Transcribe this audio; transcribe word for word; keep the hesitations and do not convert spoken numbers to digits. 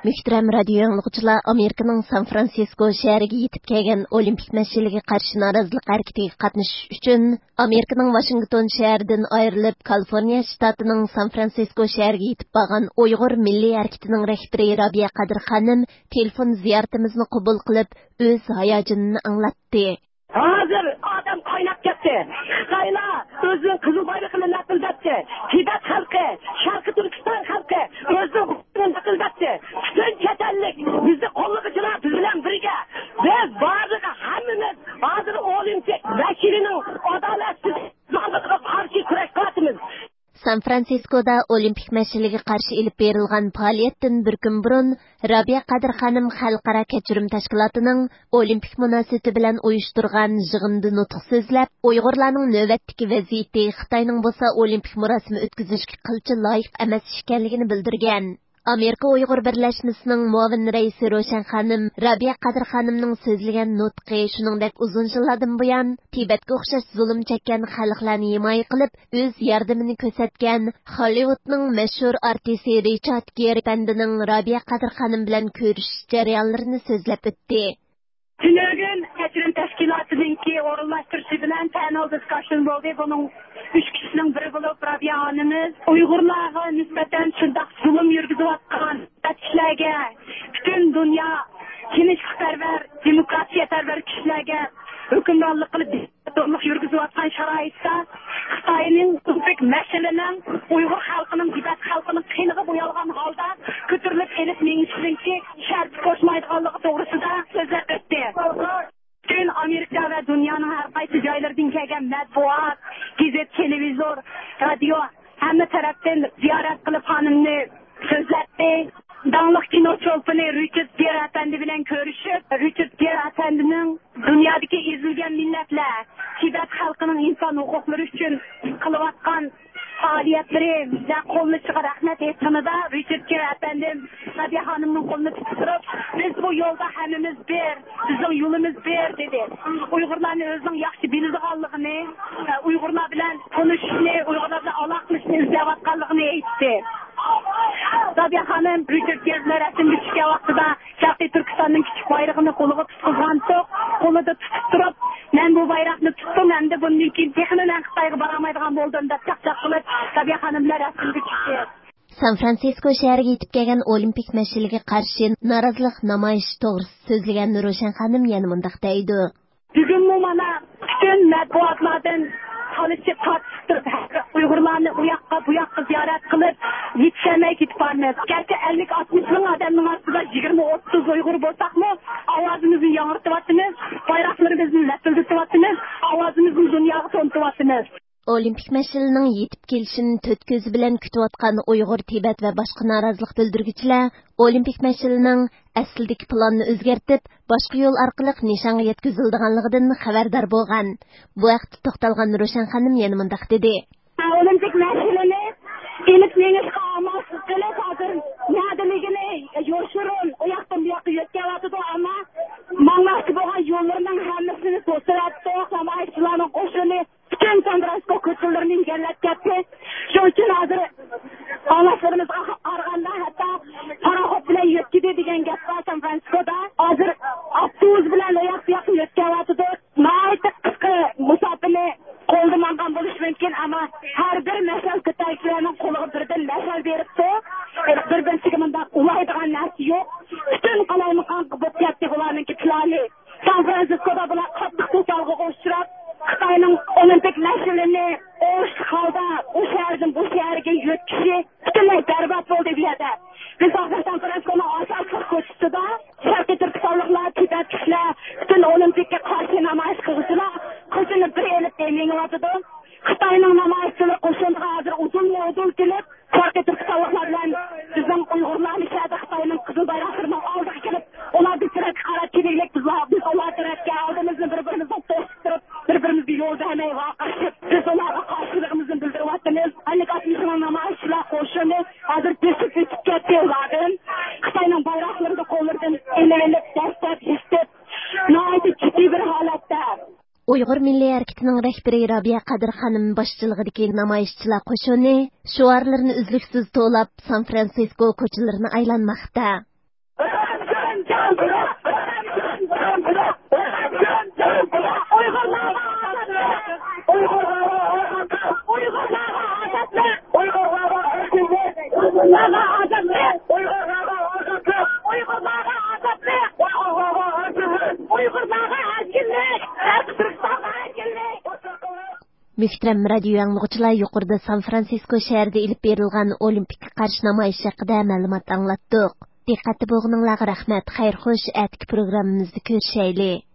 Muhtaram radio anglagıçılar, Amerikaning San-Fransisko shahriga yetib kelgan Olimpik mash'aliga qarshi norozilik harakatiga qatnashish uchun Amerikaning Washington shahridan ayrilib, Kaliforniya shtatining San-Fransisko shahriga yetib borgan Uyg'ur milliy harakatining rahbari Rabiya Qadir xonim telefon ziyoratimizni qabul qilib, o'z hayojonini anglatdi. Hozir odam qaynab ketdi. Xitoylar o'zining qizil bayrog'ini naqldatdi. Tibet xalqi, Sharqi Turkiston xalqi o'zining naqldatdi. Butun chet ellik bizni qo'llag'ichilar biz bilan birga. Biz barcha hammamiz hozir olimpik vakilining adolatsizligiga qarshi kurash qilyapmiz. San-Fransiskoda Olimpik mash'aliga qarshi ilib berilgan faoliyatdan bir kun burun Rabiya Qadir xonim xalqaro kechirim tashkilotining Olimpik munosabati bilan uyushtirgan yig'inda nutq so'zlab, Uyg'urlarning navbatdagi vaziyati Xitoyning bo'lsa Olimpik murosimi o'tkazishga qilcha loyiq emas ekanligini bildirgan. Amerika Uyg'ur birlashmasining muavin raisi Roshan xonim Rabiya Qadir xonimning so'zlagan nutqi shuningdek uzun yillardan buyon Tibetga o'xshash zulm chekkan xalqlarni himoya qilib, o'z yordamini ko'rsatgan Hollywoodning mashhur artisti Richard Gere bandining Rabiya Qadir xonim bilan ko'rish jarayonlarini so'zlab o'tdi. Tünögün kechirim tashkilotininki o'rinlashtirishi bilan panel discussion bo'ldi. Buning uch kishining biri bo'lib Rabiya xonimiz Uyg'urlarga nisbatan shundoq zulm yurgizayotgan kishilarga, butun dunyo tinchlikparvar, demokratiyaparvar kishilarga hukmronlik qilib to'liq yurgizayotgan sharoitda Xitoyning Olimpik mash'alining Uyg'ur xalqining, Tibet xalqining qiyniga bo'yalgan holda ko'tarilib kelib mingishinki shart qo'shmaydiganligi to'g'risida so'zlab o'tdi. Butun Amerika va dunyoning har qaysi joylaridan kelgan matbuot, gazet, televizor, radio hamma tarafdan ziyorat qilib xonimni so'zlatdi. Dağlık kino çolpani Richard Gere efendi bilen görüşüp, Richard Gere efendinin dünyadaki ezilgen milletler, Tibet halkının insan hukukları için kılıvatkan faaliyetleri ve kolunu çıkar rahmet ettiğini de Richard Gere efendim Rabiya Hanım'ın kolunu tutup, biz bu yolda hemimiz bir, bizim yolumuz bir dedi. Uygurların özünün yaxşı bildiğanlığını, Uygurlar bilen konuşuşunu, Uygurlarla alakmışını, izlevatkanlığını eğitti. Rabiya Hanım Richard Gere'ler resim düşüşke vaxtıda Şarkı Türkistan'ın küçük bayrağını koluğa tutulgan soq, kolu da tutup durup, ben bu bayrağını tuttum, hem de bunun için tekniğinden Xitayga baramaydigan boldum da çak-çak kılıp Rabiya Hanımlar resim düşüşke. San-Fransisko shahriga yetib kelgan Olimpik mash'aliga qarshi norozilik namoyishi to'g'risida so'zlagan Roshan xonim yana mundaq deydi. Bugun mana butun matbuotlardan çalışıp tartıştırıp Uygurlarını u yoqqa bu yoqqa ziyorat qilib yetishmay ketib bormiz. Gerçi ellik altmış ming odamning orasida yigirma o'ttiz Uyg'ur bo'lsaqmi, ovozimizni yangritibyapmiz, bayroqlarimizni latildityapmiz, ovozimizni dunyoga to'ntityapmiz. Olimpik mash'alining yetib kelishini to'rt ko'zi bilan kutayotgan Uyg'ur, Tibet va boshqa norozilik bildiruvchilar Olimpik mash'alining aslidagi planni o'zgartib, boshqa yo'l orqali nishonga yetkaziladiganligidan xabardor bo'lgan. Bu vaqtda to'xtalgan Roshan xonim yana mundaq dedi. Olimpik mash'alini ilib menishga amalsiz qilib hozir nadaligini yo'shirun u yoqdan bu yoqqa yetkazadi, ammo manglashi bo'lgan yo'llarning hammasini to'siradi, namoyishchilarning qo'shini bütün San-Fransisko ko'chalarini egallab ketdi. Shuning uchun hozir olashlarimizga qaraganda hatto paraxod bilan yetkazdi degan gap bor San-Fransiskoda. Hozir avtobus bilan oyoq bu yoqqa yetkazadi. Nayt qisqa musofirni qo'lda mangan bo'lishi mumkin, ammo har bir mashal ko'taruvchilarning qo'liga birdan mashal beribdi. Bir-birisiga bunday ulaydigan narsa yo'q. Butun qalaymiqon bo'lib ketdi bularning plani. San-Fransiskoda bular qattiq to'salg'a uchrab Xitoyning Olimpik mash'alini o'sh holda u shahardan bu shaharga yetkishi butunlay barbod bo'ldi bu yerda. Biz hozir San-Fransiskoning asosiy ko'chasida Sharqiy Turkistonliklar, Tibetliklar, butun Olimpikka qarshi namoyish qiluvchilar qo'shini bir elib mingyapti. Xitoyning namoyishchilar qo'shiniga hozir uzun-uzun kelib, Sharqiy Turkistonliklar bilan bizning Uyg'urlarni shahar Xitoyning qizil bayroqlarini oldiga kelib, ular bitirib qarab kelaylik, biz ular tarafga oldimizni bir-birimizga to'sib bir-birimizga yo'l bermay vaqashib, biz ularga qarshiligimizni bildiryapmiz. ellik altmış ming namoyishchilar qo'shini hozir bosib o'tib ketdi ulardan. Xitoyning bayroqlarini qo'llaridan elib, dastab, istib, noyati jiddiy bir holatda. Uyg'ur milliy harakatining rahbari Rabiya Qadir xonim boshchiligidagi namoyishchilar qo'shini shuarlarni uzluksiz to'lab San-Fransisko ko'chalarini aylanmoqda. Muhtaram radio yanglığıçılar yuqorida San-Fransisko şəhərində ilib berilgan Olimpikka qarşı namoyish haqida ma'lumot anglatdik. Diqqatli bo'lganinglarga rahmat. Xayr xo'sh, atki programmamizni ko'rishaylik.